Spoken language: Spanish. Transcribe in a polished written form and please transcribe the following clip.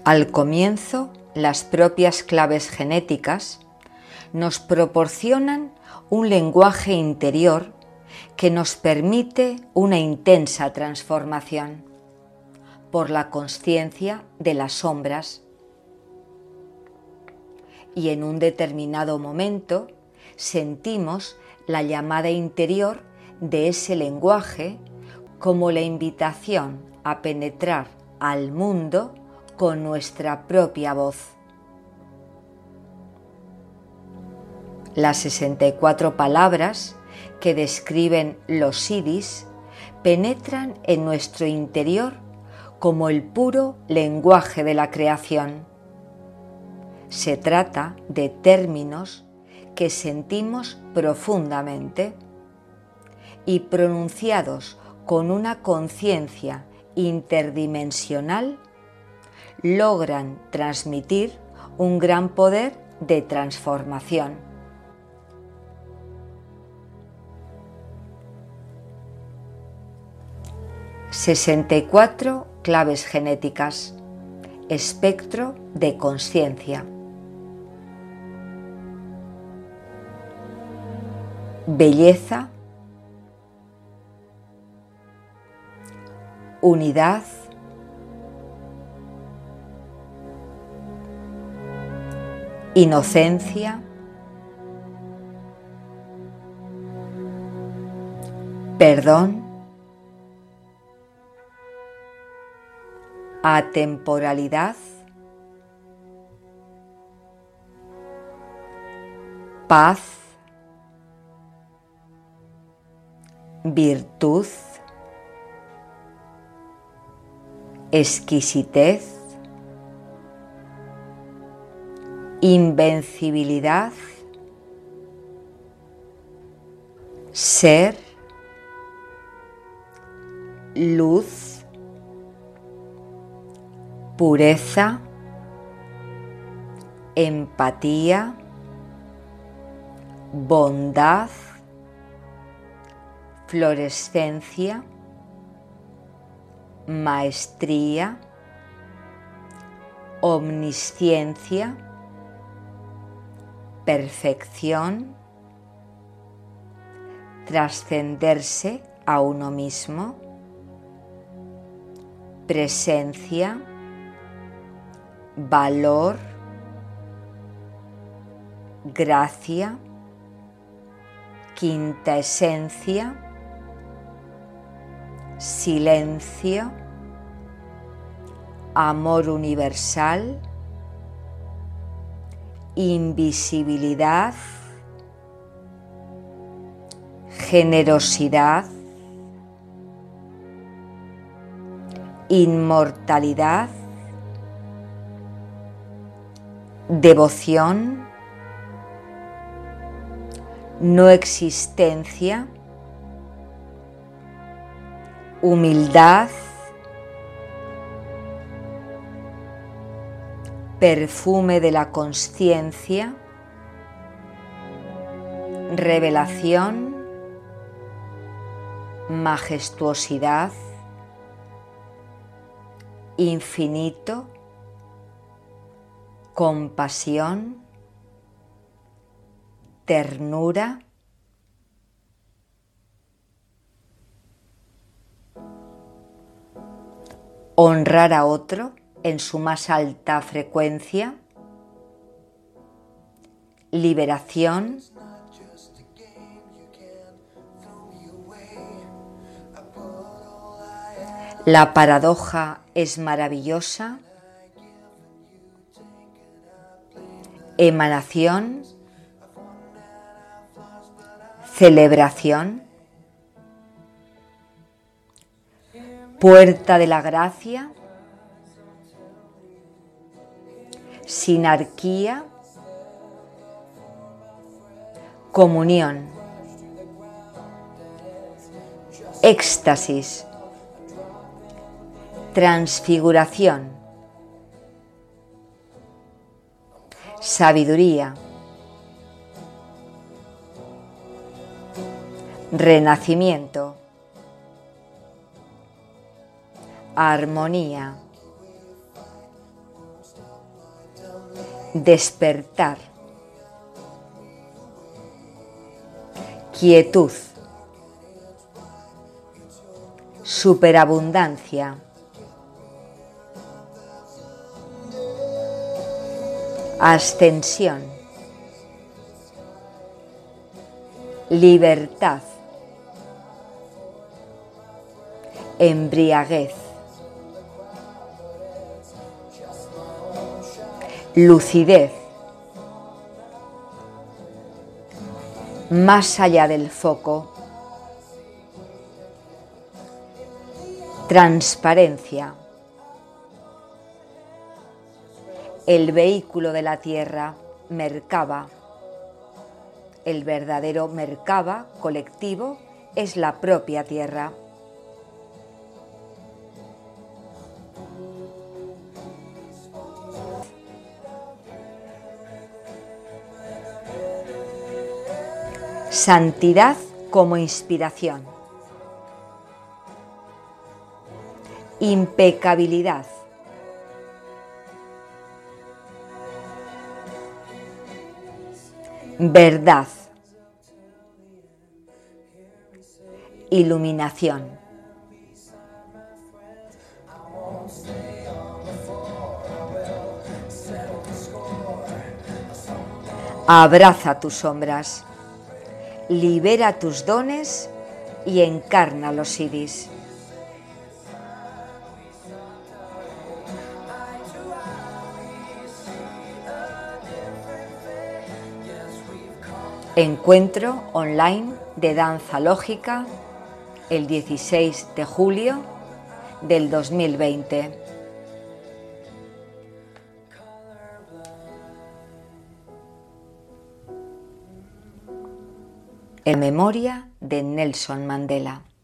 Al comienzo, las propias claves genéticas nos proporcionan un lenguaje interior que nos permite una intensa transformación por la consciencia de las sombras. Y en un determinado momento sentimos la llamada interior de ese lenguaje como la invitación a penetrar al mundo con nuestra propia voz. Las 64 palabras que describen los siddhis penetran en nuestro interior como el puro lenguaje de la creación. Se trata de términos que sentimos profundamente y pronunciados con una conciencia interdimensional, logran transmitir un gran poder de transformación. ...64 claves genéticas, espectro de conciencia. Belleza, unidad, inocencia, perdón, atemporalidad, paz, virtud, exquisitez, invencibilidad, ser, luz, pureza, empatía, bondad, florescencia, maestría, omnisciencia, perfección, trascenderse a uno mismo, presencia, valor, gracia, quinta esencia, silencio, amor universal, invisibilidad, generosidad, inmortalidad, devoción, no existencia, humildad, perfume de la consciencia, revelación, majestuosidad, infinito, compasión, ternura, honrar a otro en su más alta frecuencia, liberación, la paradoja es maravillosa, emanación, celebración, puerta de la gracia, sinarquía, comunión, éxtasis, transfiguración, sabiduría, renacimiento, armonía, despertar, quietud, superabundancia, ascensión, libertad, embriaguez, lucidez, más allá del foco, transparencia, el vehículo de la Tierra, Merkaba. El verdadero Merkaba colectivo es la propia Tierra. Santidad como inspiración. Impecabilidad. Verdad. Iluminación. Abraza tus sombras. Libera tus dones y encarna los Iris. Encuentro online de danza lógica el 16 de julio del 2020. En memoria de Nelson Mandela.